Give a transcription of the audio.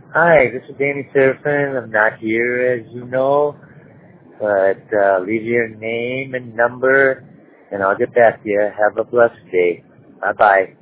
Hi, this is Danny Serafin. I'm not here, as you know, but leave your name and number, and I'll get back to you. Have a blessed day. Bye-bye.